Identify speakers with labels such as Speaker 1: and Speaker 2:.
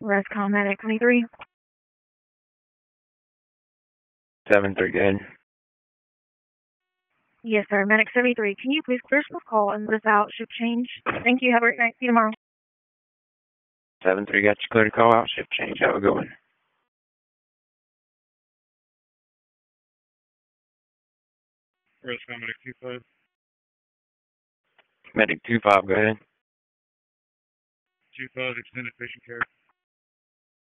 Speaker 1: Rescom Medic 23.
Speaker 2: 7-3, good.
Speaker 1: Yes, sir. Medic 73. Can you please clear this call and put us out? Shift change. Thank you. Have a great night. See you tomorrow.
Speaker 2: 7-3, got you clear to call out. Shift change. Have a good one.
Speaker 3: Rescom Medic 25.
Speaker 2: Medic 25, go ahead.
Speaker 3: 25, extended patient care.